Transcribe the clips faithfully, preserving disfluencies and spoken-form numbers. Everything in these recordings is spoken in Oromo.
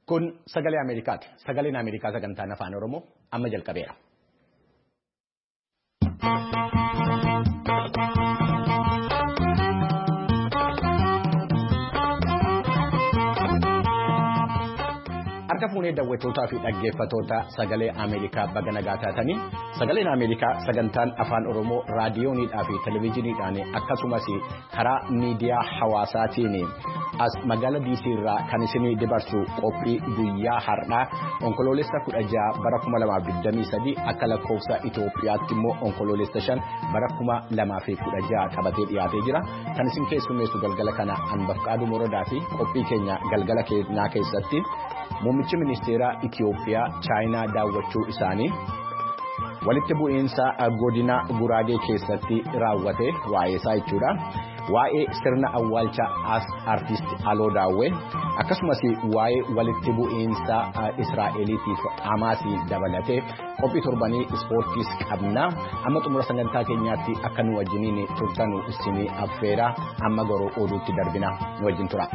Kun sagalee Ameerikaati. Sagaleen Ameerikaa sagantaan afaan Oromoo amma jalqabeera. Harka fuunee daawwattootaa fi dhaggeeffattoota sagalee Ameerikaa baga nagaa taatanii sagaleen Ameerikaa sagantaan afaan Oromoo raadiyoonidhaa fi televezyiiniidhaan akkasumas karaa miidiyaa hawaasaatiin as magaalaa D C irraa kan isinii dabarsu qophii guyyaa har'aa onkoloolessa kudha jaha bara kuma lamaaf digdamii sadii akka lakkoofsa Itoophiyaatti immoo onkoloolessa shan bara kuma lamaaf kudha jaha qabatee dhiyaatee jira. Kan isin keessummeessu galgala kana Anbafqaaduu Morodaa fi qophii keenya galgala keenyaa keessatti Muummichi Ministeeraa Itoophiyaa Chaayinaa daawwachuu isaanii walitti bu'iinsa godina Guraagee keessatti raawwate waa'ee isaa jechuudha. Waa'ee sirna awwaalcha artist Aloo Daawwee akkasumas waa'ee walitti bu'iinsa Israa'eliitiif Hamaasii dabalatee qophii torbanii ispoortiis qabna. Amma xumura sagantaa keenyaatti akka nu wajjiniin turtanu isinii affeera. Amma garuu oduutti darbina nu wajjin tura.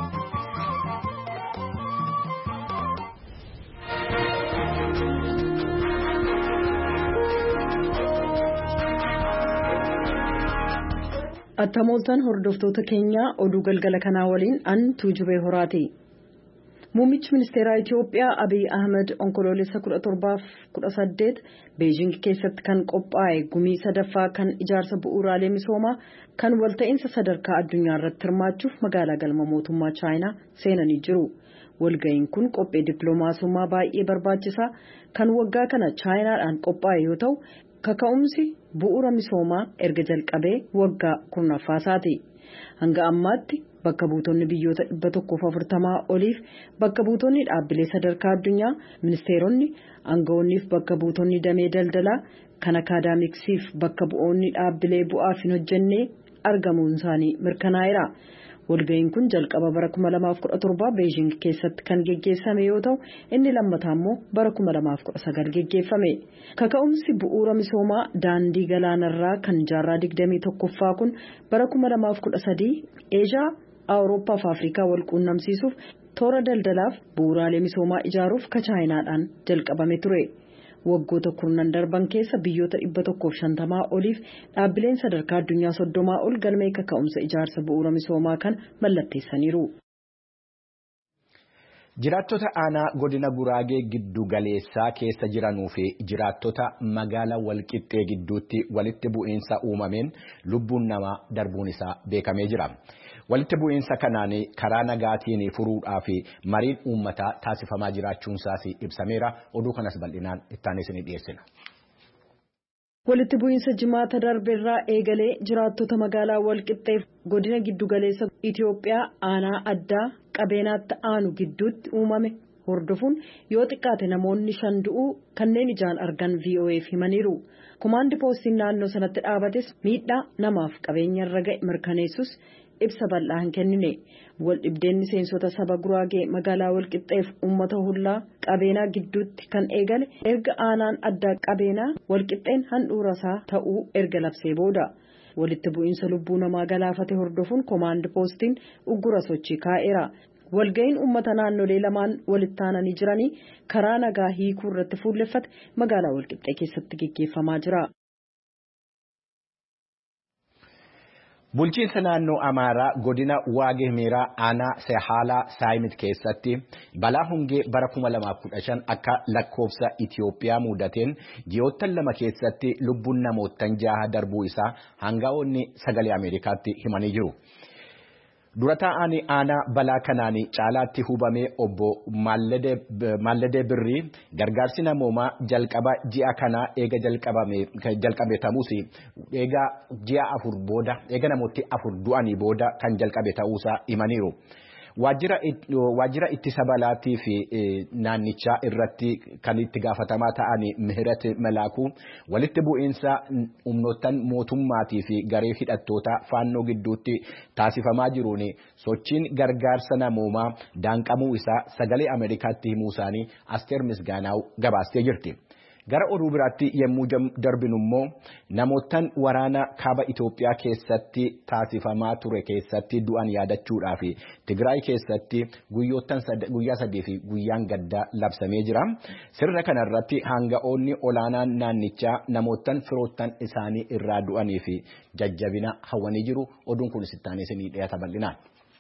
Attamooltaan hordoftoota keenyaa oduu galgala kanaa waliin an Tuujubee Horaati. Muummichi Ministeeraa Itoophiyaa Abiy Ahmed onkoloolessa kudha torbaaf kudha saddeet Beejing keessatti kan qophaa'e gumii sadaffaa kan ijaarsa bu'uuraalee misoomaa kan walta'iinsa sadarkaa addunyaa irratti hirmaachuuf magaalaa galma mootummaa Chaayinaa seenanii jiru. Walga'iin kun qophee dippiloomaasummaa baay'ee barbaachisaa kan waggaa kana Chaayinaadhaan qophaa'e yoo ta'u kaka'umsi bu'uura misoomaa erga jalqabee waggaa kurnaffaasaati. Hanga ammaatti bakka buutonni biyyoota dhibba tokkoof afurtamaa oliif bakka buutonni dhaabbilee sadarkaa addunyaa ministeeronni aangawoonniif bakka buutonni damee daldalaa kan akaadaamiksiif bakka bu'oonni dhaabbilee bu'aaf hin hojjennee argamuun isaanii mirkanaa'eera. Walga'iin kun jalqaba bara kuma lamaaf kudha torba Beejing keessatti kan geggeessame yoo ta'u inni lammataa immoo bara kuma lamaaf kudha sagal geggeeffame. Kaka'umsi bu'uura misoomaa daandii galaanarraa kan jaarraa digdamii tokkoffaa kun bara kuma lamaaf kudha sadii Eeshiyaa, Awurooppaa fi Afrikaa wal quunnamsiisuuf toora daldalaaf bu'uuraalee misoomaa ijaaruuf ka Chaayinaadhaan jalqabame ture. Waggoota kurnan darban keessa biyyoota dhibba tokkoof shantamaa oliif dhaabbileen sadarkaa addunyaa soddomaa ol galmee kaka'umsa ijaarsa bu'uura misoomaa kan mallatteessaniiru. Jiraattota aanaa godina Guraagee giddu galeessaa keessa jiranuu fi jiraattota magaalaa Walqixxee gidduutti walitti bu'iinsa uumameen lubbuun namaa darbuun isaa beekamee jira. Walitti bu'iinsa kanaan karaa nagaatiin furuudhaa fi mariin uummataa taasifamaa jiraachuun isaas ibsameera. Oduu kanas bal'inaan ittaan isinii dhiyeessina. Walitti bu'iinsa jimaata darbeerraa eegalee jiraattota magaalaa Walqixxeef godina giddugaleessa Itoophiyaa aanaa addaa qabeenaatti aanu gidduutti uumame hordofuun yoo xiqqaate namoonni shan du'uu kanneen ijaan argan V O F himaniiru. Kumaandi poostiin naannoo sanatti dhaabates miidhaa namaaf qabeenya irra ga'e mirkaneessus ibsa bal'aa hin kennine. Wal dhibdeen miseensota saba Guraagee magaalaa Walqixxeef uummata hullaa qabeenaa gidduutti kan eegale erga aanaan addaa qabeenaa Walqixxeen handhuura isaa ta'uu erga labsee booda. Walitti bu'iinsa lubbuu namaa galaafate hordofuun komaandi poostiin uggura sochii kaa'eera. Walga'iin uummata naannolee lamaan walitti aananii jiranii karaa nagaa hiikuu irratti fuulleffate magaalaa Walqixxee keessatti gaggeeffamaa jira. Bulchiinsa naannoo Amaaraa godina Waagee Miiraa aanaa Sehaalaa Saayimit keessatti balaa hongee bara kuma lamaaf kudha shan akka lakkoofsa Itoophiyaa mudateen ji'oottan lama keessatti lubbuun namoottan jaha darbuu isaa hanga'oonni sagalee Ameerikaatti himanii jiru. Dura taa'aan aanaa balaa kanaan caalaatti hubamee obbo Maalladee Birrii gargaarsi namoomaa jalqaba ji'a kanaa eega jalqabe ta'uus eega ji'a afur booda eega namooti afur du'anii booda kan jalqabe ta'uusaa himaniiru. Waajjira ittisa balaatii fi naannichaa irratti kan itti gaafatamaa ta'an Mihirat Malaakuu walitti bu'iinsa humnoottan mootummaatii fi garee hidhattootaa faannoo gidduutti taasifamaa jiruun sochiin gargaarsa namoomaa daanqamuu isaa sagalee Ameerikaatti himuu isaanii Asteer Misgaanaaw gabaastee jirti. Gara oduu biraatti yommuu darbinu immoo namootaan waraana kaaba Itoophiyaa keessatti taasifamaa ture keessatti du'an yaadachuudhaaf Tigraay keessatti guyyaa sadii fi guyyaan gaddaa labsamee jira. Sirna kanarratti hanga'oonni olaanaan naannichaa namootaan firoottan isaanii irraa du'anii fi jajjabina hawwanii jiru. Oduun kun sittaanee isinii dhiyaata bal'inaan.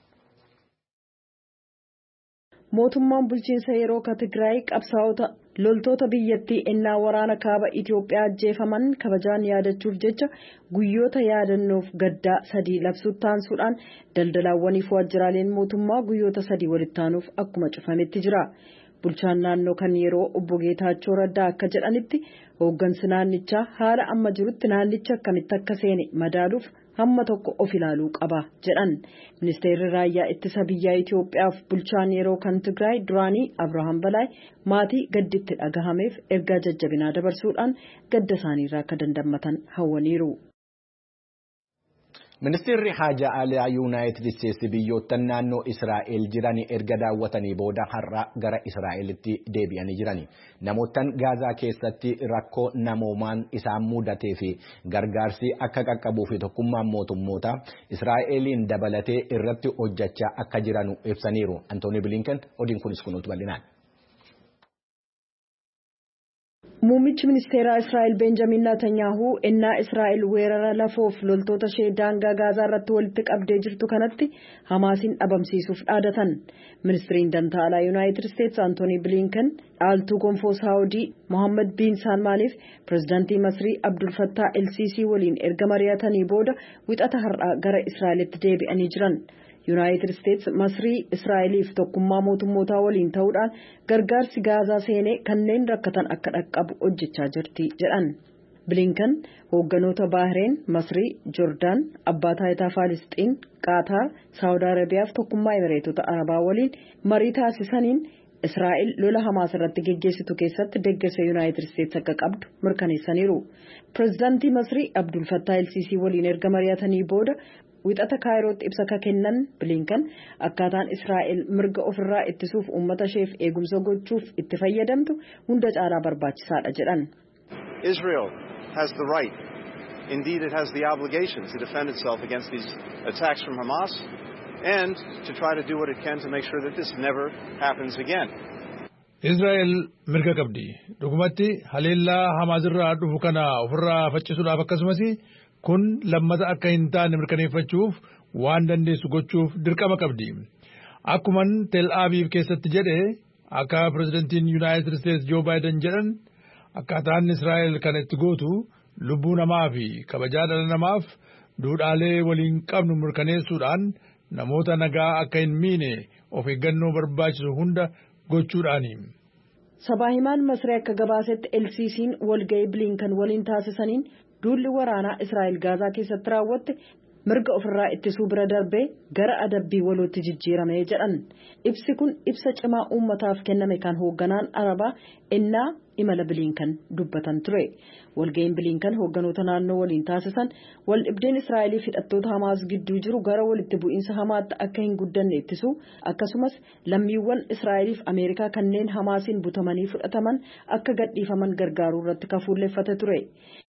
Mootummaan bulchiinsa yeroo ka Tigraay qabsaa'ota loltoota biyyattii ennaa waraana kaaba Itoophiyaa ajjeefaman kabajaan yaadachuuf jecha guyyoota yaadannoof gaddaa sadii labsuutti taansuudhaan daldalaawwaniif waajjiraaleen mootummaa guyyoota sadii walitti aanuuf akkuma cufametti jira. Bulchaan naannoo kan yeroo obbo Geetaachoo Raddaa akka jedhanitti hooggansi naannichaa haala amma jirutti naannicha akkamitti akka seene madaaluuf hamma tokko of ilaaluu qaba jedhan. Ministeerri raayyaa ittisa biyyaa Itoophiyaaf bulchaan yeroo kan Tigraay duraanii Abrahaam Balaay maatii gadditti dhagahameef ergaa jajjabinaa dabarsuudhaan gadda isaaniirraa akka dandammatan hawwaniiru. Ministeerri Haajaa Alaa Yuunaayitid Isteetsi biyyoota naannoo Israa'el jiran erga daawwatanii booda har'a gara Israa'elitti deebi'anii jiran. Namootaan Gaazaa keessatti rakkoo namoomaan isaan mudatee fi gargaarsi akka qaqqabuu fi tokkummaan mootummoota Israa'eliin dabalatee irratti hojjechaa akka jiran ibsaniiru. Antooni Bilinken odiin kunis kunuutu bal'inaan. Muummichi ministeeraa Israa'el Benjamin Netanyahu ennaa Israa'el weerara lafoof loltoota ishee daangaa Gaazaa irratti walitti qabdee jirtu kanatti Hamaasiin dhabamsiisuuf dhaadatan. Ministeeriin dantaa alaa Yuunaayitid Isteetsi Antooni Bilinken dhaaltuu gonfoo Saawudii Mohammed bin Salmaaniif pirezidaantii Masrii Abdul Fattah El-Sisii waliin erga mari'atanii booda wixata har'aa gara Israa'elitti deebi'anii jiran. Yuunaayitid Isteetsi Masrii Israa'eliif tokkummaa mootummootaa waliin ta'uudhaan gargaarsi Gaazaa seenee kanneen rakkatan akka dhaqqabu hojjechaa jirti jedhan. Bilinken hoogganoota Baahireen, Masrii, Joordaan, Abbaa Taayitaa Faalisxiin, Qaataar, Saawud Arabiyaa fi tokkummaa Emireetota Arabaa waliin marii taasisaniin Israa'el lola Hamaas irratti geggeessitu keessatti deeggarsa Yuunaayitid Isteetsi akka qabdu mirkaneessaniiru. Pirezidaantii Masrii Abdul Fattah El-Sisii waliin erga mari'atanii booda wixata Kaayirootti ibsa ka kennan Bilinken akkaataan Israa'el mirga ofirraa ittisuuf uummata isheef eegumsa gochuuf itti fayyadamtu hunda caalaa barbaachisaadha jedhan. Israel has the right, indeed it has the obligation to defend itself against these attacks from Hamas and to try to do what it can to make sure that this never happens again. Israa'el mirga qabdi. Dhugumatti haleellaa Hamaas irraa dhufu kana ofirraa faccisuudhaaf akkasumas kun lammata akka hin taane mirkaneeffachuuf waan dandeessu gochuuf dirqama qabdi. Akkuman Tel Aviv keessatti jedhe akka pirezidantiin Yuunaayitid Isteetsi Joo Baayiden jedhan akkaataan Israa'el kana itti gootu lubbuu namaa fi kabajaa dhala namaaf duudhaalee waliin qabnu mirkaneessuudhaan namoota nagaa akka hin miine of eeggannoo barbaachisu hunda gochuudhaani. Sabaa himaan Masrii akka gabaasetti El-Sisiin walga'ii Bilinken waliin taasisaniin duulli waraanaa Israa'el Gaazaa keessatti raawwatte mirga ofirraa ittisuu bira darbee gara adabbii walootti jijjiirame jedhan. Ibsi kun ibsa cimaa uummataaf kenname kan hoogganaan Arabaa ennaa imala Bilinken dubbatan ture. Walga'iin Bilinken hoogganoota naannoo waliin taasisan wal dhibdeen Israa'elii fi hidhattoota Hamaas gidduu jiru gara walitti bu'iinsa hamaatti akka hin guddanne ittisuu akkasumas lammiiwwan Israa'eliif Ameerikaa kanneen Hamaasiin butamanii fudhataman akka gadhiifaman gargaaruu irratti kafuulleeffate ture.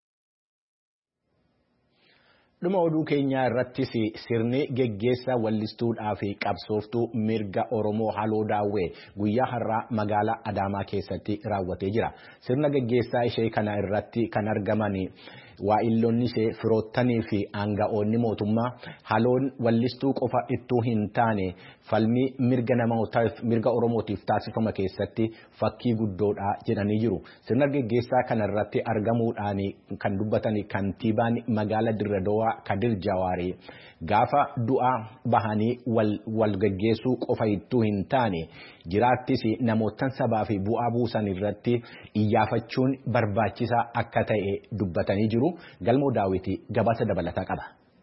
Dhuma oduu keenyaa irrattis sirni geggeessa wallistuudhaa fi qabsooftuu mirga Oromoo Haloo Daawwee guyyaa har'aa magaalaa Adaamaa keessatti raawwatee jira. Sirna geggeessaa ishee kana irratti kan argaman waa'illoonni ishee firoottanii fi aanga'oonni mootummaa Haloon wallistuu qofa ittuu hin taane falmii mirga namootaaf mirga Oromootiif taasifama keessatti fakkii guddoodha jedhanii jiru. Sirna geggeessaa kana irratti argamuudhaan kan dubbatan kantiibaan magaalaa Dirre Dawaa Kadir Jawaari gaafa du'aa bahanii wal geggeessuu qofa ittuu hin taane jiraattis namootan sabaa fi bu'aa buusan irratti iyyaafachuun barbaachisaa akka ta'e dubbatanii jiru. Galmoo Daawiti gabaasa dabalataa qaba.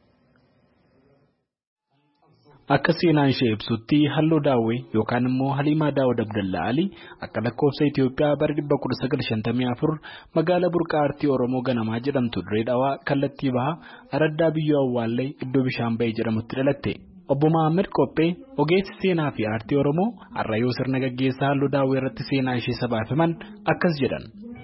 Akka seenaan ishee ibsutti Halloo Daawwee yookaan immoo Haliimaa Daawud Abdallaa Ali akka lakkoofsa Itoophiyaa bara dhibba kudha sagal shantamii afur magaalaa burqaa aartii Oromoo ganamaa jedhamtu Dirree Dhawaa kallattii bahaa Araddaa Biyyoo Awwaallee iddoo bishaan bahee jedhamutti dhalatte. Obbo Mahammad Qophee ogeessi seenaa fi aartii Oromoo har'a yoo sirna gaggeessaa Halloo Daawwee irratti seenaa ishee sabaaf himan akkas jedhan.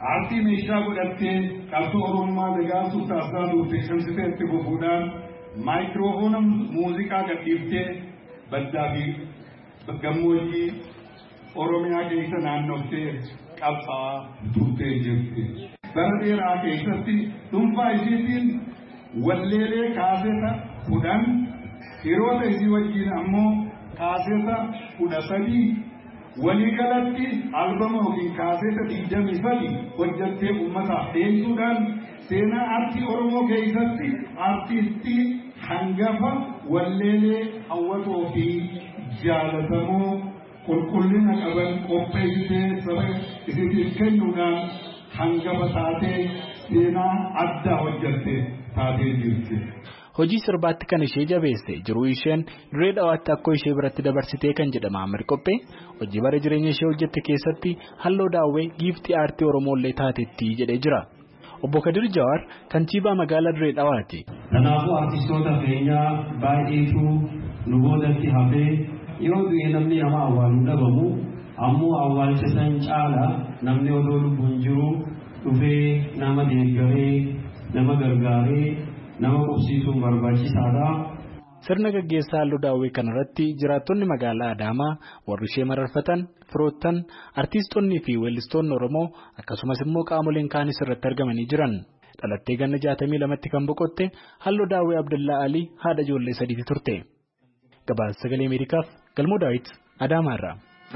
Aartii meeshaa godhattee qabsoo Oromummaa dagaasuuf taasisaa turte cimsiteetti fufuudhaan maayikiroofoona muuziqaa gadhiiftee baddaa fi gammoojjii Oromiyaa keessa naannoftee qabsaa turtee jirti. Bara dheeraa keessatti dhuunfaa isheetiin walleelee kaaseeta kudhan hiriyoota isii wajjin ammoo kaaseeta kudha sadii waliigalatti albama yookiin kaaseeta digdamii sadii hojjattee uummataaf dhiyeessuudhaan seenaa aartii Oromoo keessatti aartistii hangafa walleelee hawwatoo fi jaalatamoo qulqullina qaban qopheessitee saba isiniif kennuudhaan hangafa taatee seenaa addaa hojjattee taatee jirti. Hojii sirbaatti kan ishee jabeesse jiruu isheen diree dhawaatti akkoo ishee biratti dabarsitee kan jedhama Amir Qophee hojii bara jireenya ishee hojjette keessatti halloo daawwee giiftii aartii Oromoollee taatetti jedhee jira. Obbo Kadir Jawaar kantiibaa magaalaa diree dhawaati. Kanaafuu artistoota keenyaa baay'eetu nu boodatti hafee yoo du'e namni nama awwaaluu dhabamu ammoo awwaalcha san caala namni odoo lubbuun jiru dhufee nama deeggaree nama gargaaree nama qubsiisuun barbaachisaadha. Sirna gaggeessaa halluu daawwee kanarratti jiraattonni magaalaa Adaamaa warri ishee mararfatan firoottan artiistonni fi weellistoonni Oromoo akkasumas immoo qaamoleen kaanis irratti argamanii jiran. Dhalattee ganna jaatamii lamatti kan boqotte halluu daawwee Abdullaa Alii haadha ijoollee sadiiti turte. Gabaasa sagalee Ameerikaaf Galmoo Daawit Adaamaarraa.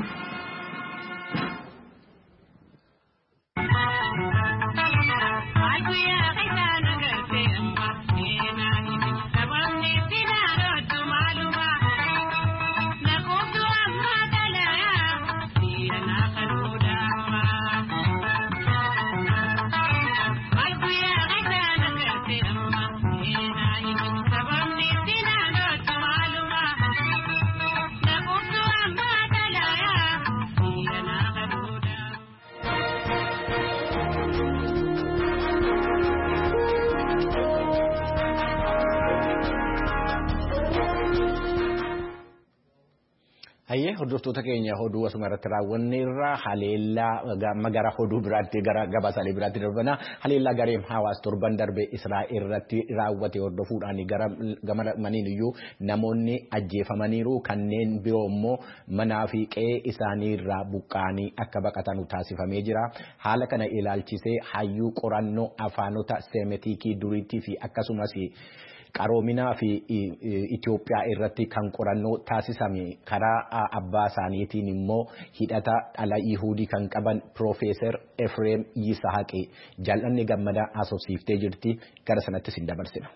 Hayyee hordoftoota keenya oduu asuma irratti raawwanne irraa haleellaa magara oduu biraatti gara gabaasaalee biraatti darbana haleellaa gareem hawaas torban darbe Israa'el irratti raawwate hordofuudhaan gara gama maniin iyyuu namoonni ajjeefamaniiru kanneen biroo immoo manaa fi qe'ee isaanii irraa buqqaanii akka baqatan taasifamee jira. Haala kana ilaalchisee hayyuu qorannoo afaanota seemitikii duriitii fi akkasumas qaroominaa fi Itoophiyaa irratti kan qorannoo taasisame karaa abbaa isaaniitiin immoo hidhata dhala Yihuudii kan qaban Profeesar Efreem Yisaaqi jal'anni gammadaa asoosiiftee jirti gara sanatti sin dabarsina.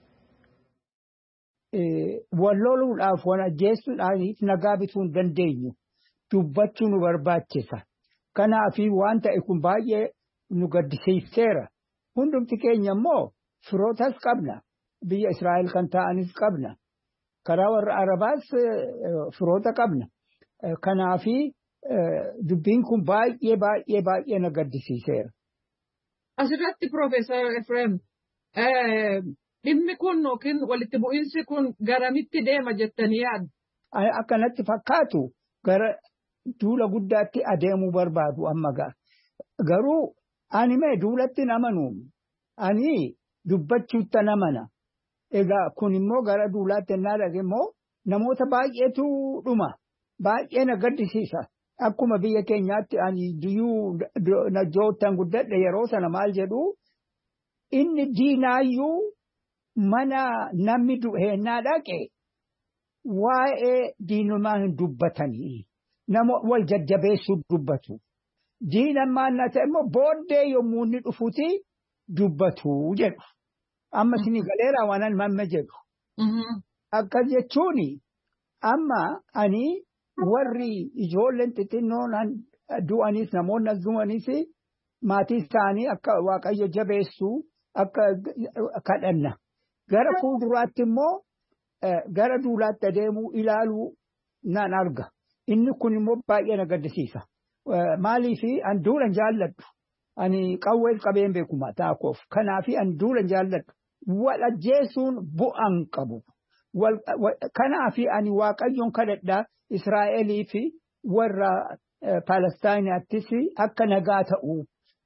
Walloluudhaaf waan ajjeesuudhaaf nagaa bituu hin dandeenyu dubbachuu nu barbaachisa. Kanaaf waan ta'e kun baay'ee nu gaddisiiseera. Hundumti keenya immoo firootas qabna. Biyya Israa'el kan ta'anis qabna. Karaa warra Arabaas firoota qabna. Kanaafi dubbiin kun baay'ee baay'ee baay'ee na gaddisiiseera. Asirratti Profeesar Efreem dhimmi kun yookiin walitti bu'iinsi kun garamitti deema jettanii yaaddu? Akkanatti fakkaatu gara duula guddaatti adeemuu barbaadu amma ga'a. Garuu ani mee duulatti namanu ani dubbachuutta namana. Egaa kun immoo gara duulaatti ennaa dhage immoo namoota baay'eetu dhuma. Baay'ee na gaddisiisa. Akkuma biyya keenyaatti ani diyyuu na joottan guddadhe yeroo sana maal jedhu inni diinaayyuu mana namni du'eennaa dhaqe waa'ee diinumaa hin dubbatanii. Nama wal jajjabeessuu dubbatu. Diinammaan na ta'e immoo booddee yommuu inni dhufuti dubbatu jedhu. Amma sini galeera waanan mamme jedhu. Akkas jechuuni amma ani warri ijoolleen xixinnoon du'anis namoonni as du'anis maatii isaanii akka Waaqayyo jabeessu akka kadhanna. Gara fuulduraatti immoo gara duulaatti adeemuu ilaaluu nan arga. Inni kun immoo baay'ee na gaddisiisa. Maaliifi an duulan jaalladhu. Ani qawwee qabeen beekuma taakoof. Kanaafi an duulan jaalladhu. Wal ajjeesuun bu'aan qabu. Kanaafi ani Waaqayyoon kadhadhaa Israa'elii fi warra Palestaayinaattis akka nagaa ta'u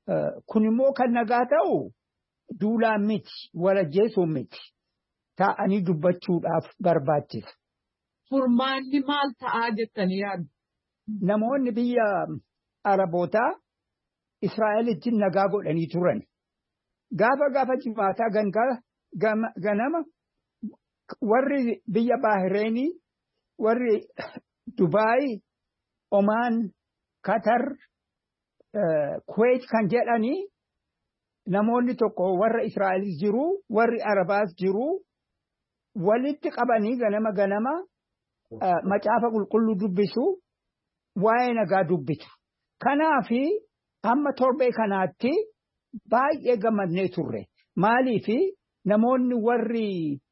kun immoo kan nagaa ta'u duulaan miti walajjeesuun miti taa'anii dubbachuudhaaf barbaachisa. Furmaanni maal ta'aa jettanii yaaddu? Namoonni biyya Arabootaa Israa'elitti nagaa godhanii turan. Gaafa gaafa jimaataa ganama warri biyya Baahireenii, warri Dubaay, Omaan, Qatar, Kuwait kan jedhanii namoonni tokko warra Israa'elis jiru, warri Arabaas jiru, walitti qabanii ganama ganama macaafa qulqulluu dubbisu, waa'ee nagaa dubbitu. Kanaafi amma torbee kanaatti baay'ee gammadnee turre. Maaliifi namoonni warri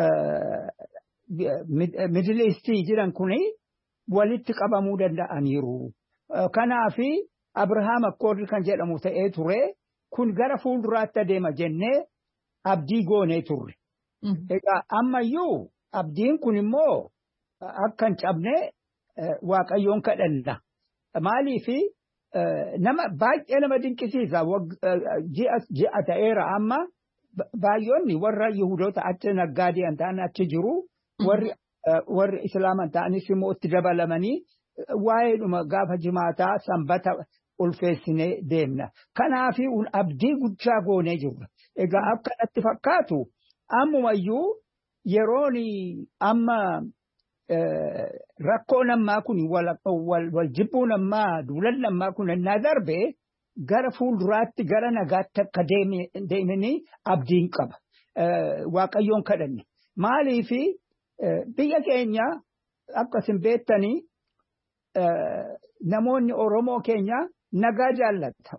Middle Eastii jiran kuni walitti qabamuu danda'aniiru. Kanaafi Abrahaam Akkoordi kan jedhamu ta'ee ture. Kun gara fuulduraatti adeema jennee abdii goonee turre. Egaa ammayyuu abdiin kun immoo akka hin cabne Waaqayyoon kadhanna. Maaliifi nama baay'ee nama dinqisiisa. Ji'a ta'eera amma baay'oonni warra Yihudoota achi naggaadee ta'an achi jiru. Warri Islaaman ta'anis immoo itti dabalamanii waa'eedhuma gaafa jimaataa sanbata ulfeessinee deemna. Kanaafi abdii guddaa goonee jirra. Egaa akkanatti fakkaatu ammumayyuu yeroon amma rakkoo nammaa kun wal jibbuu nammaa duulan nammaa kun ennaa darbe gara fuulduraatti gara nagaatti akka deemanii abdiin qaba. Waaqayyoon kadhanne. Maaliifi biyya keenya akkasin beektanii namoonni Oromoo keenya nagaa jaallata.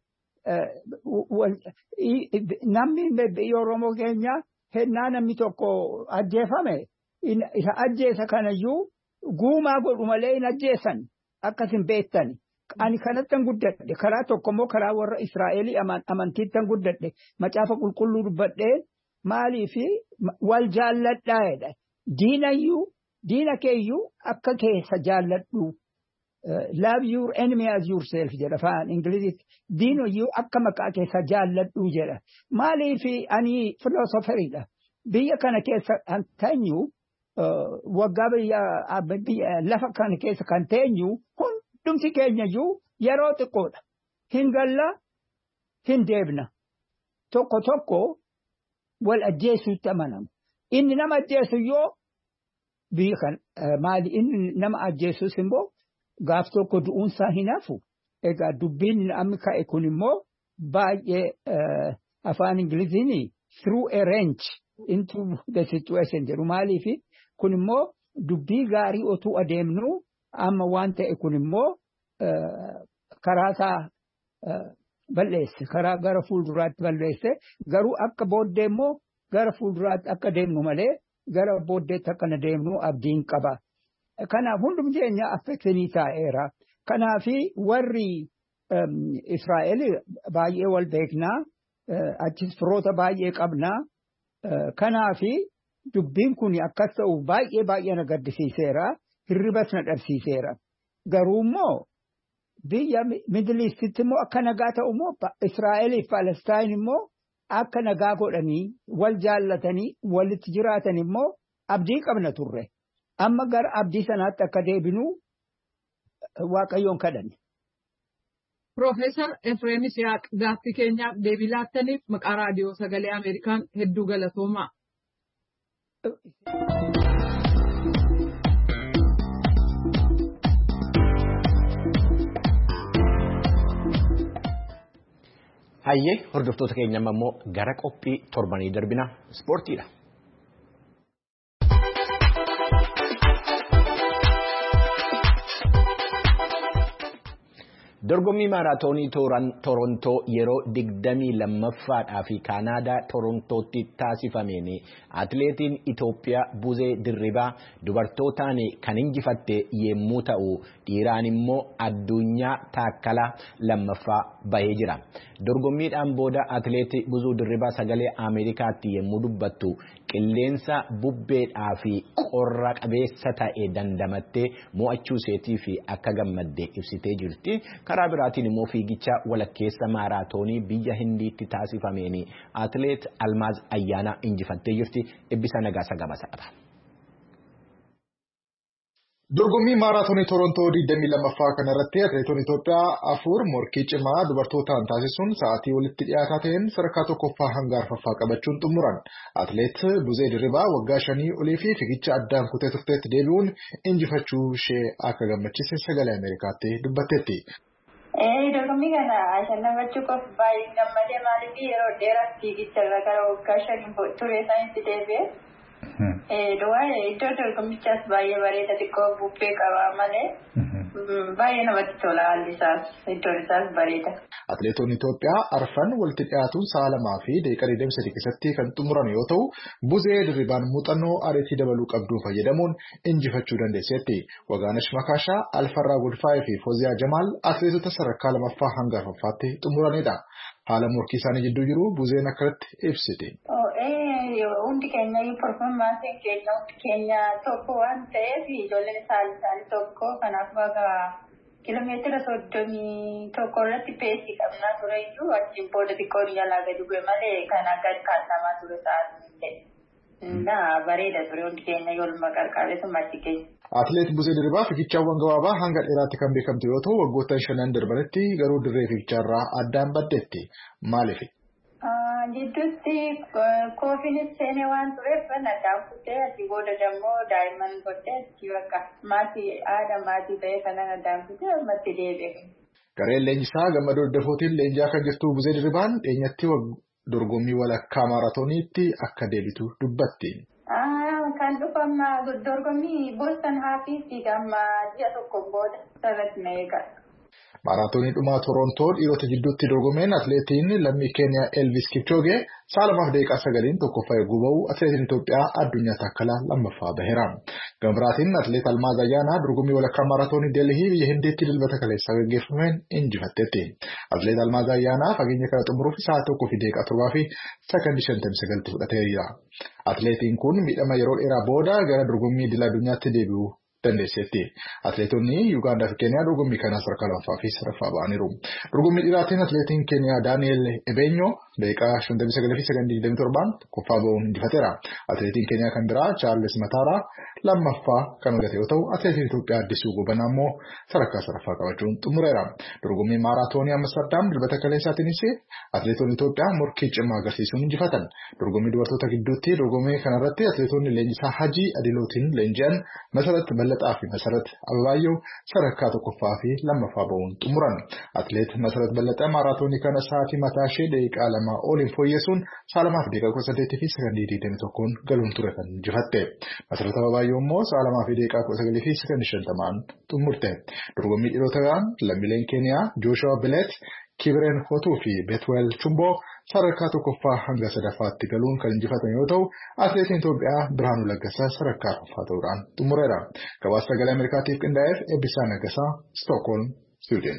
Namni biyya Oromoo keenya hennaa namni tokko ajjeefame isa ajjeesa kanayyuu guumaa godhu malee hin ajjeesan akkasin beektani. Ani kanattan guddadhe karaa tokkommoo karaa warra Israa'elii amantiittan guddadhe macaafa qulqulluu dubbadhee maaliifi wal jaalladhaa jedha. Diinayyuu diina keeyyuu akka keessa jaalladhu. Love your enemy as yourself jedha afaan Ingiliziitti. Diinayyuu akka maqaa keessa jaalladhu jedha. Maaliifi ani filosoferiidha. Biyya kana keessa kan teenyu waggaa biyya lafa kana keessa kan teenyu hundumti keenyayyuu yeroo xiqqoodha. Hin galla hin deebna. Tokko tokko wal ajjeesuutti amanamu. Inni nama ajjeesu yoo biyya kan maali inni nama ajjeesus immoo gaaf tokko du'uunsaa hin hafu. Egaa dubbiin amma ka'e kun immoo baay'ee afaan Ingiliziin through a wrench into the situation jedhu maaliifi kun immoo dubbii gaarii otuu adeemnu amma waan ta'e kun immoo karaa isaa balleesse karaa gara fuulduraatti balleesse garuu akka booddee immoo gara fuulduraatti akka deemnu malee gara booddeetti akka deemnu abdiin qaba. Kanaaf hundum keenya affeksanii taa'eera. Kanaafi warri Israa'el baay'ee wal beeknaa achis firoota baay'ee qabnaa. Kanaafi dubbiin kun akkas ta'u baay'ee baay'ee na gaddisiiseera. Hirribas na dhabsiiseera. Garuu immoo biyya Middle Eastitti immoo akka nagaa ta'u immoo Israa'eliif Palestaan immoo akka nagaa godhanii wal jaallatanii walitti jiraatan immoo abdii qabna turre. Amma gara abdii sanaatti akka deebinu Waaqayyoon kadhanne. Profeesar Efreem Isihaaq gaaffii keenyaaf deebii laattaniif maqaa raadiyoo sagalee Ameerikaan hedduu galatoomaa. Hayyee hordoftoota keenya immoo gara qophii torbanii darbina ispoortiidha. Dorgommii maaraatoonii Torontoo yeroo digdamii lammaffaadhaa fi Kaanaadaa Torontootti taasifameen atileetiin Itoophiyaa Buzee Dirribaa dubartootaan kan injifatte yemmuu ta'u dhiiraan immoo Addunyaa Taakkalaa lammaffaa bahee jira. Dorgommiidhaan booda atileetii Buzuu Dirribaa sagalee Ameerikaatti yemmuu dubbattu qilleensa bubbeedhaa fi qorra qabeessa ta'e dandamattee mo'achuu isheetii fi akka gammadde ibsitee jirti. karaa biraatiin immoo fiigicha walakkeessa maaraatoonii biyya Hindiitti taasifameen atileet Almaaz Ayyaanaa injifattee jirti. Eebbisaa Nagaasaa gabaasaadha. Dorgommii maaraatoonii Torontoo digdamii lammaffaa kanarratti atileetonni Itoophiyaa afur morkii cimaa dubartootaan taasisuun sa'aatii walitti dhiyaataa ta'een sadarkaa tokkoffaa hanga arfaffaa qabachuun xumuran. Atileet Buzee Dirribaa waggaa shanii olii fi fiigicha addaan kutee turteetti deebi'uun injifachuu ishee akka gammachiise sagalee Ameerikaatti dubbatteetti. Dorgommii kana ashannamachuuf baay'ee gammadee maaliif yeroo dheeraaf fiigicharra gara waggaa shanii ture isaanitti deebi'e. Iddoo dorgommichaas baay'ee bareeda xiqqoo bubbee qaba malee baay'ee namatti tola haalli isaas iddoon isaas bareeda. Atileetonni Itoophiyaa arfan walitti dhiyaatuun sa'a lamaa fi daqiiqaa digdamii sadii keessatti kan xumuran yoo ta'u Buzee Dirribaan muuxannoo aareetii dabaluu qabduun fayyadamuun injifachuu dandeesseetti. Wagaanesh Makaashaa, Alfarraa Gudfaayee fi Fooziyaa Jamaal atileetota sadarkaa lamaffaa hanga arfaffaatti xumuranidha. Haala morkii isaanii jidduu jiru Buzeen akkanatti ibsiti. Hundi keenya performaansiin keenya hundi keenya tokko waan ta'eef ijoolleen isaanii tokko kanaaf bakka kiiloomeetira soddomii tokko irratti peesii qabnaa ture iyyuu achiin booda xiqqoon jalaa gadi bu'e malee kan akka kaatamaa ture sa'aatii ta'e. Bareeda ture hundi keenya yooluma qarqaareessuma achi keessa. Atileet Buzee Dirribaa fiigichaawwan gabaabaa hanga dheeraatti kan beekamtu yoo ta'u waggoota shanan darbanitti garuu dirree fiigicharraa addaan baddeetti. Maaliif? Gidduutti koofiinis seenee waan tureef addaan kutee asii booda dammoo daa'imman godhee asii bakka maatii haadha maatii ta'ee kanan addaan kutee ammatti deebi'e. Gareen leenjisaa Gammadoo Daddafootiin leenjisaa kan jirtu Buzee Dirribaan dheenyatti dorgommii walakkaa maaraatooniitti akka deebitu dubbatti. Kan dhufama dorgommii Booston Haafii fiigama ji'a tokko booda sarratti na eega. Maaraatoonii dhumaa Torontoo dhiirota jidduutti dorgomeen atileetiin lammii Keeniyaa Elvis Kipchoge sa'a lamaaf daqiiqaa sagaliin tokkoffaa eeguu ba'u atileetiin Itoophiyaa Addunyaa Takkalaa lammaffaa baheera. Gambraatiin atileet Almaaz Ayyaanaa dorgommii walakkaa maaraatoonii Delhii biyya Hindiitti dilbata kaleessaa gaggeeffameen injifatteetti. Atileet Almaaz Ayyaanaa fageenya kana xumuruuf sa'a tokkoo fi daqiiqaa torbaa fi sakandii shantamii sagaltti fudhateera. Atileetiin kun miidhama yeroo dheeraa booda gara dorgommii idil addunyaatti deebi'uu dandeesseetti. Atileetonni Yuugaandaa fi Keeniyaa dorgommii kana sadarkaa lammaffaa fi sadaffaa ba'aniiru. Dorgommii dhiiraatiin atileetiin Keeniyaa Daani'eel Ebeenyoo daqiiqaa shantamii sagalii fi sakandii digdamii torbaan tokkoffaa ba'uun injifateera. Atileetiin Keeniyaa kan biraa Chaarles Mataaraa lammaffaa kan argate yoo ta'u atileetiin Itoophiyaa Addisuu Gobanaa immoo sadarkaa sadaffaa qabachuun xumureera. Dorgommii maaraatoonii Amsterdam dilbata kaleessaatiinis atileetonni Itoophiyaa morkii cimaa agarsiisuun injifatan. Dorgommii dubartoota gidduutti dorgommii kanarratti atileetonni leenjisaa Hajii Adilootiin leenji'an Masarat Ballaxaa fi Masarat Ababaayyoo sadarkaa tokkoffaa fi lammaffaa ba'uun xumuran. Atileet Masarat Ballaxaa maaraatoonii kana sa'aatii mataa ishee daqiiqaa lamaa oliin fooyyessuun sa'a lamaaf daqiiqaa kudha saddeetii fi sakandii digdamii tokkoon galuun ture kan injifatte. Masarat Ababaayyoo immoo sa'a lamaa fi daqiiqaa kudha sagalii fi sakandii shantamaan xumurte. Dorgommii dhiirotaan lammiileen Keeniyaa Jooshuwaa Bileet, Kibireen Hotuu fi Beetweel Chumboo sadarkaa tokkoffaa hanga sadaffaatti galuun kan injifatan yoo ta'u atileetiin Itoophiyaa Birhaanuu Laggasaa sadarkaa arfaffaa ta'uudhaan xumureera. Gabaasa sagalee Ameerikaatiif qindaa'eef Eebbisaa Naggasaa, Stookholm, Sweden.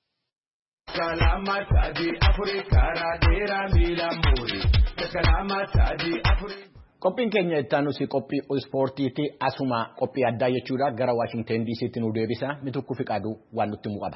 Qophiin keenya itti aanusi qophii ispoortiiti asuma qophii addaa jechuudha gara Waashingten diisiitti nu deebisa Mitukkuu Fiqaaduu waan nutti himu qaba.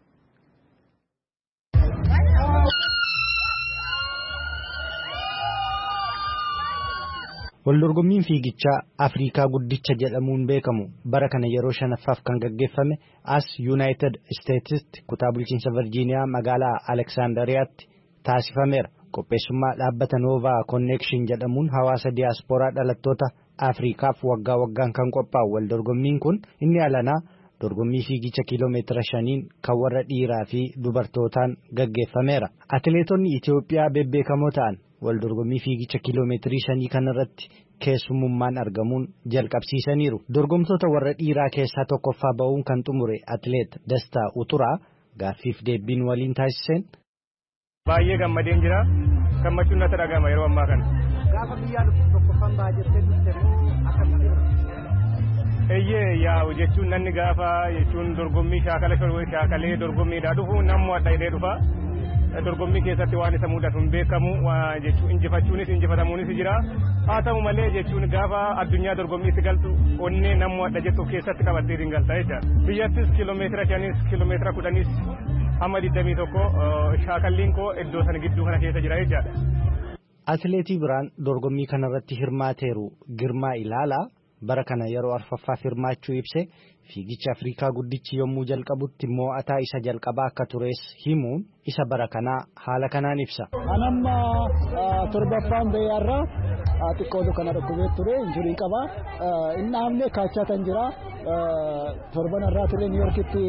Waldorgommiin fiigichaa Afrikaa guddicha jedhamuun beekamu bara kana yeroo shanaffaaf kan gaggeeffame as United Statesitti kutaa bulchiinsa Virgiiniyaa magaalaa Alexanderiyaatti taasifameera. Qopheessummaa dhaabbata Nova Connection jedhamuun hawaasa diyaasporaa dhalattoota Afrikaaf waggaa waggaan kan qophaa'u waldorgommiin kun inni alanaa dorgommii fiigicha kiiloomeetira shaniin kan warra dhiiraa fi dubartootaan gaggeeffameera. Atileetonni Itoophiyaa bebbeekamoo ta'an waldorgommii fiigicha kiiloomeetirii shanii kanarratti keessummaan argamuun jalqabsiisaniiru. Dorgomtoota warra dhiiraa keessaa tokkoffaa ba'uun kan xumure atileet Dastaa Uturaa gaaffiif deebiin waliin taasiseen. Baay'ee gammadeen jira. Gammachuun natti dhagahama yeroo ammaa kana. Gaafa biyyaa dhufu tokkoffaan ba'a jettee dhufte akkamitti? Eeyyee yaa jechuun namni gaafa jechuun dorgommii shaakala shaakalee dorgommiidhaa dhufu namni adda hidhee dhufa. Dorgommii keessatti waan isa mudatu hin beekamu jechuun injifachuunis injifatamuunis jira. Haa ta'u malee jechuun gaafa addunyaa dorgommiitti galtu onnee namni adda jettu keessatti qabattee hin galta jecha. Biyyattis kiiloomeetira shanis kiiloomeetira kudhanis hamma digdamii tokko shaakalliin koo iddoo sana gidduu kana keessa jira jechaadha. Atileetii biraan dorgommii kanarratti hirmaateeru Girmaa Ilaalaa bara kana yeroo arfaffaaf hirmaachuu ibse fiigicha Afrikaa guddichi yommuu jalqabutti mo'ataa isa jalqabaa akka tures himuun isa bara kanaa haala kanaan ibsa. Anamma torbaffaan beeyarraa xiqqootu kana dhukkubee ture injurii qaba. Inni amne kaachaa tan jira. Torban irraa ture Niiyorkitti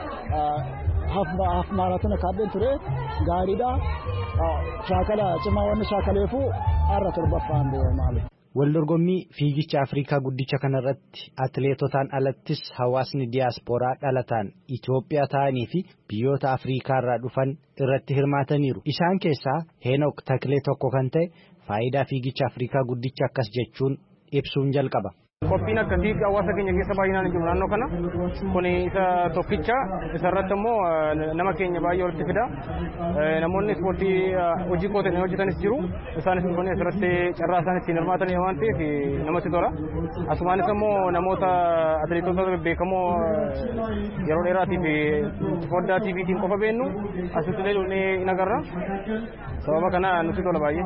haaf maaraatoona kaabeen ture gaariidha. Shaakala cimaa wanni shaakaleefu har'a torbaffaan beeyamaale. Waldorgommii fiigicha Afrikaa guddicha kanarratti atileetotaan alattis hawaasni diyaaspooraa dhalataan Itoophiyaa ta'anii fi biyyoota Afrikaa irraa dhufan irratti hirmaataniiru. Isaan keessaa Heenok Taklee tokko kan ta'e faayidaa fiigicha Afrikaa guddicha akkas jechuun ibsuun jalqaba. Qophiin akkasii hawaasa keenya keessa baay'inaan jiru naannoo kana kun isa tokkicha isarratti immoo nama keenya baay'ee walitti fida namoonni ispoortii hojii qootan hojjetanis jiru isaanis kun asirratti carraa isaan ittiin hirmaatan waan ta'eef namatti tola asumaanis immoo namoota atileetota beekamoo yeroo dheeraatiif foddaa tiiviitiin qofa beennu asitti illee hin agarra sababa kana nutti tola baay'ee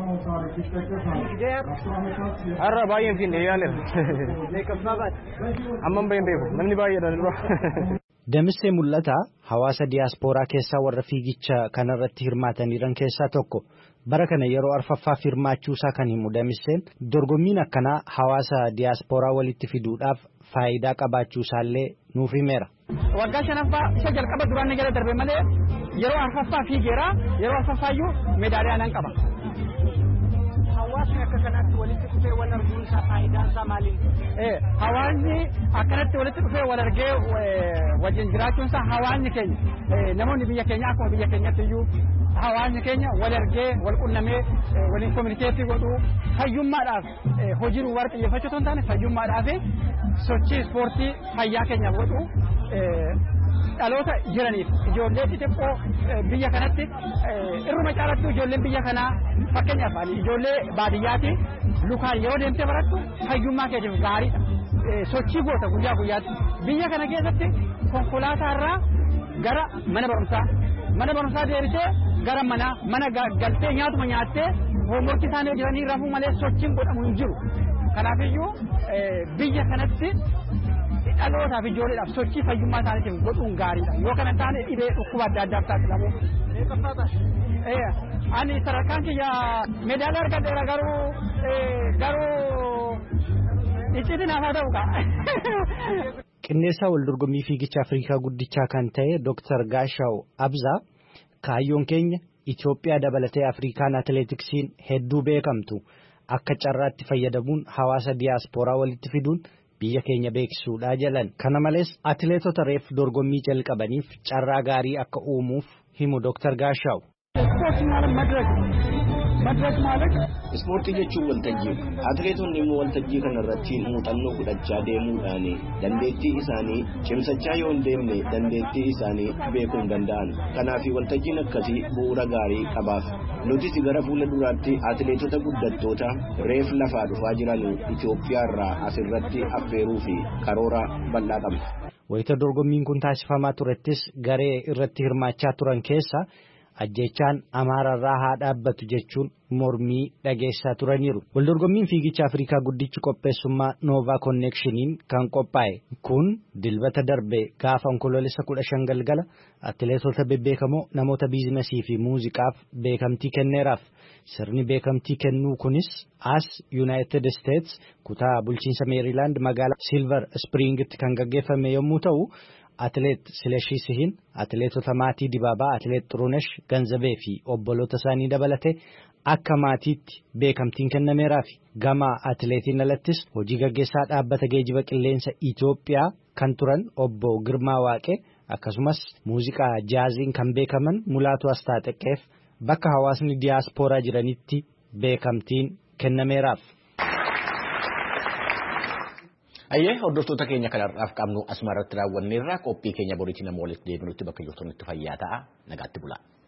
har'a baay'een fiinde yaaleera. Amman baay'een beeku namni baay'eedhaan dura. Damissee Mul'ataa hawaasa diyaaspooraa keessaa warra fiigicha kanarratti hirmaataniiran keessaa tokko. Bara kana yeroo arfaffaaf hirmaachuusaa kan himu Damisseen dorgommiin akkanaa hawaasa diyaaspooraa walitti fiduudhaaf faayidaa qabaachuusaallee nuuf himeera. Waggaa shanaffaa isa jalqaba duraan jala darbe malee yeroo arfaffaa fiigeera yeroo arfaffaayyuu meedaaliyaa nan qaba. Hawaasni akka kanatti walitti dhufee wal arguun isaa faayidaan isaa maali? Hawaasni akkanatti walitti dhufee wal argee wajjin jiraachuun isaa hawaasni keenya namoonni biyya keenya akkuma biyya keenyatti iyyuu hawaasni keenya wal argee wal qunnamee waliin kominikeetii godhuu fayyummaadhaaf hojii duwwaa xiyyeeffachuu osoo hin taane fayyummaadhaaf sochii ispoortii fayyaa keenya godhuu dhaloota jiraniif ijoollee xixiqqoo biyya kanatti irruma caalatti ijoolleen biyya kanaa fakkeenyaaf ijoollee baadiyyaatti lukaan yeroo deemtee barattu fayyummaa keetiif gaariidha. Sochii goota guyyaa guyyaatti biyya kana keessatti konkolaataarraa gara mana barumsaa mana barumsaa deebitee gara mana mana galtee nyaatuma nyaattee hoomworkii isaanii hojjetanii rafuu malee sochiin godhamu hin jiru. Kanaafiyyuu biyya kanatti dhalootaaf ijoolleedhaaf sochii fayyummaa isaaniitiif godhuun gaariidha. Yoo kana hin taane dhibee dhukkuba adda addaaf saaxilamu. Ani sadarkaan kiyya meedaaliyaa argadheera garuu garuu icciitiin hafaa ta'u qaba. Qindeessaa waldorgommii fiigicha Afrikaa guddichaa kan ta'e Dooktar Gaashaw Abzaa kaayyoon keenya Itoophiyaa dabalatee Afrikaan atileetiksiin hedduu beekamtu akka carraatti fayyadamuun hawaasa diyaaspooraa walitti fiduun biyya keenya beeksisuudhaa jalan. Kana malees atileetota reef dorgommii jalqabaniif carraa gaarii akka uumuuf himu Dooktar Gaashaw. Ispoortii jechuun waltajjii atileetonni immoo waltajjii kanarratti muuxannoo fudhachaa deemuudhaan dandeettii isaanii cimsachaa yoo hin deemne dandeettii isaanii beekuu hin danda'an. Kanaaf waltajjiin akkasii bu'uura gaarii qabaaf. Nutis gara fuula duraatti atileetota guddattoota reef lafaa dhufaa jiran Itoophiyaarraa asirratti affeeruu fi karoora bal'aa qabna. Wayita dorgommiin kun taasifamaa turettis garee irratti hirmaachaa turan keessa ajjechaan Amaararraa haa dhaabbatu jechuun mormii dhageessaa turaniiru. Waldorgommiin fiigicha Afrikaa guddichi qopheessummaa Noovaa Konneekshiniin kan qophaa'e kun dilbata darbe gaafa onkoloolessa kudha shan galgala atileetota bebbeekamoo namoota biizinasii fi muuziqaaf beekamtii kenneeraaf. Sirni beekamtii kennuu kunis as Yuunaayitid Isteets kutaa bulchiinsa Meeriilaand magaalaa Silver Springitti kan gaggeeffame yommuu ta'u, atileet Silashii Sihin, atileetota maatii Dibaabaa, atileet Xurunesh Ganzabee fi obboloota isaanii dabalatee akka maatiitti beekamtiin kennameeraafi. Gama atileetiin alattis hojii gaggeessaa dhaabbata geejiba qilleensa Itoophiyaa kan turan obbo Girmaa Waaqee akkasumas muuziqaa jaaziin kan beekaman Mulaatu Astaaxeqqeef bakka hawaasni diyaaspooraa jiranitti beekamtiin kennameeraaf. Ayyee hordoftoota keenya kanarraaf qabnu asuma irratti raawwanneerra qophii keenya boriitiin nama walitti deebinutti bakka jirtanitti fayyaa ta'a nagaatti bulaa.